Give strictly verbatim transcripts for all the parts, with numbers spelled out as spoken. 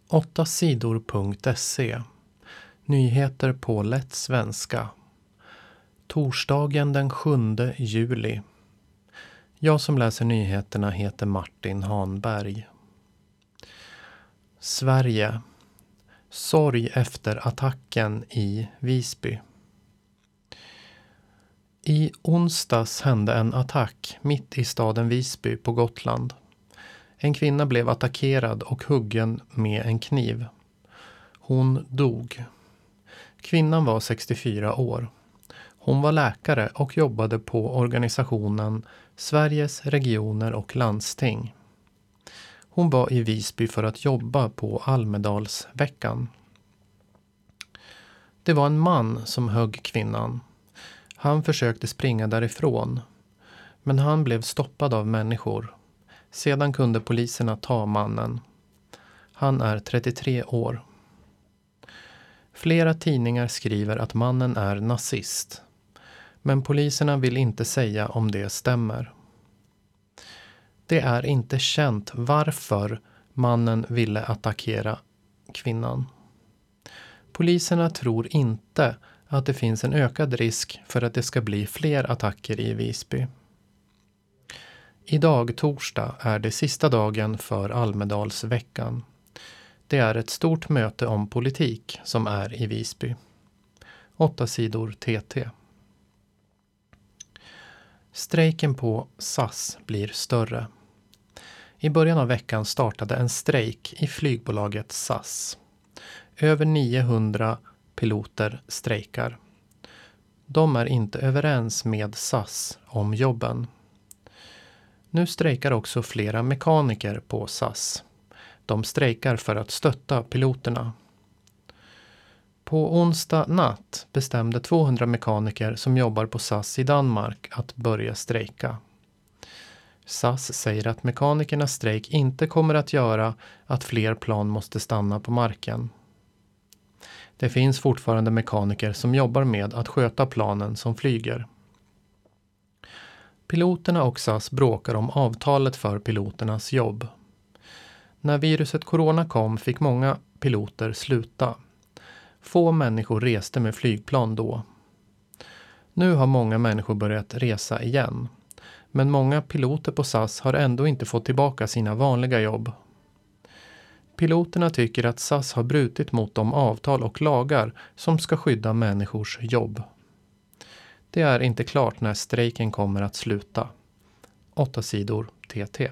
åtta sidor punkt se. Nyheter på lätt svenska. Torsdagen den sjunde juli. Jag som läser nyheterna heter Martin Hanberg. Sverige. Sorg efter attacken i Visby. I onsdags hände en attack mitt i staden Visby på Gotland. En kvinna blev attackerad och huggen med en kniv. Hon dog. Kvinnan var sextiofyra år. Hon var läkare och jobbade på organisationen Sveriges regioner och landsting. Hon var i Visby för att jobba på Almedalsveckan. Det var en man som högg kvinnan. Han försökte springa därifrån, men han blev stoppad av människor. Sedan kunde poliserna ta mannen. Han är trettiotre år. Flera tidningar skriver att mannen är nazist, men poliserna vill inte säga om det stämmer. Det är inte känt varför mannen ville attackera kvinnan. Poliserna tror inte att det finns en ökad risk för att det ska bli fler attacker i Visby. Idag, torsdag, är det sista dagen för Almedalsveckan. Det är ett stort möte om politik som är i Visby. Åtta sidor T T. Strejken på S A S blir större. I början av veckan startade en strejk i flygbolaget S A S. Över niohundra piloter strejkar. De är inte överens med S A S om jobben. Nu strejkar också flera mekaniker på S A S. De strejkar för att stötta piloterna. På onsdag natt bestämde tvåhundra mekaniker som jobbar på S A S i Danmark att börja strejka. S A S säger att mekanikernas strejk inte kommer att göra att fler plan måste stanna på marken. Det finns fortfarande mekaniker som jobbar med att sköta planen som flyger. Piloterna och S A S bråkar om avtalet för piloternas jobb. När viruset corona kom fick många piloter sluta. Få människor reste med flygplan då. Nu har många människor börjat resa igen. Men många piloter på S A S har ändå inte fått tillbaka sina vanliga jobb. Piloterna tycker att S A S har brutit mot de avtal och lagar som ska skydda människors jobb. Det är inte klart när strejken kommer att sluta. Åtta sidor T T.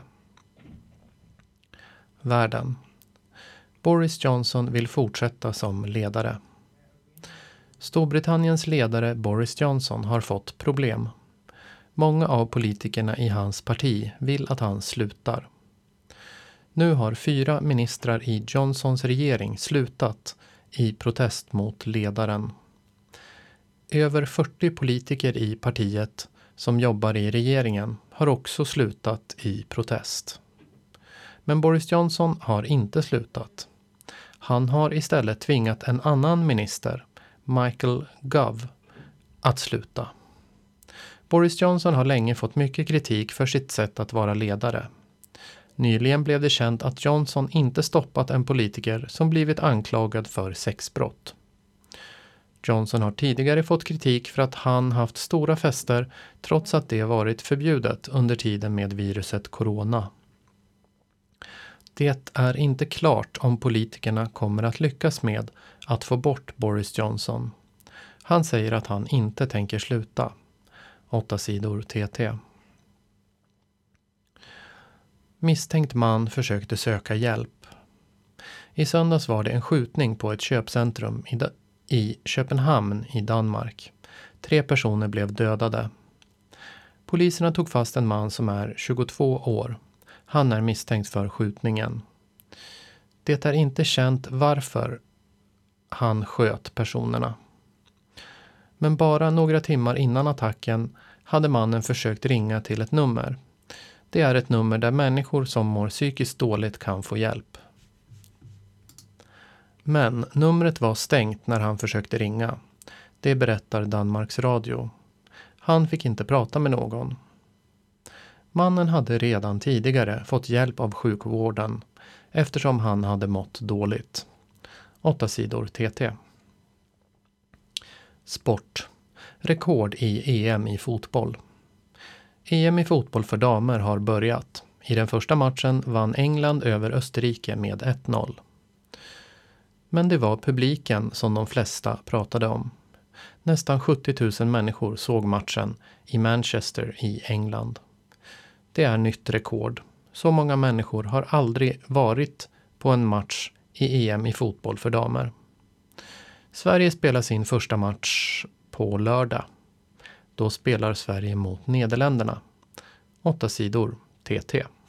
Världen. Boris Johnson vill fortsätta som ledare. Storbritanniens ledare Boris Johnson har fått problem. Många av politikerna i hans parti vill att han slutar. Nu har fyra ministrar i Johnsons regering slutat i protest mot ledaren. Över fyrtio politiker i partiet som jobbar i regeringen har också slutat i protest. Men Boris Johnson har inte slutat. Han har istället tvingat en annan minister, Michael Gove, att sluta. Boris Johnson har länge fått mycket kritik för sitt sätt att vara ledare. Nyligen blev det känt att Johnson inte stoppat en politiker som blivit anklagad för sexbrott. Johnson har tidigare fått kritik för att han haft stora fester trots att det varit förbjudet under tiden med viruset corona. Det är inte klart om politikerna kommer att lyckas med att få bort Boris Johnson. Han säger att han inte tänker sluta. Åtta sidor T T. Misstänkt man försökte söka hjälp. I söndags var det en skjutning på ett köpcentrum i, i Köpenhamn i Danmark. Tre personer blev dödade. Poliserna tog fast en man som är tjugotvå år. Han är misstänkt för skjutningen. Det är inte känt varför han sköt personerna. Men bara några timmar innan attacken hade mannen försökt ringa till ett nummer. Det är ett nummer där människor som mår psykiskt dåligt kan få hjälp. Men numret var stängt när han försökte ringa. Det berättar Danmarks Radio. Han fick inte prata med någon. Mannen hade redan tidigare fått hjälp av sjukvården eftersom han hade mått dåligt. Åtta sidor T T. Sport. Rekord i E M i fotboll. E M i fotboll för damer har börjat. I den första matchen vann England över Österrike med ett noll. Men det var publiken som de flesta pratade om. Nästan sjuttio tusen människor såg matchen i Manchester i England. Det är nytt rekord. Så många människor har aldrig varit på en match i E M i fotboll för damer. Sverige spelar sin första match på lördag. Då spelar Sverige mot Nederländerna. Åtta sidor T T.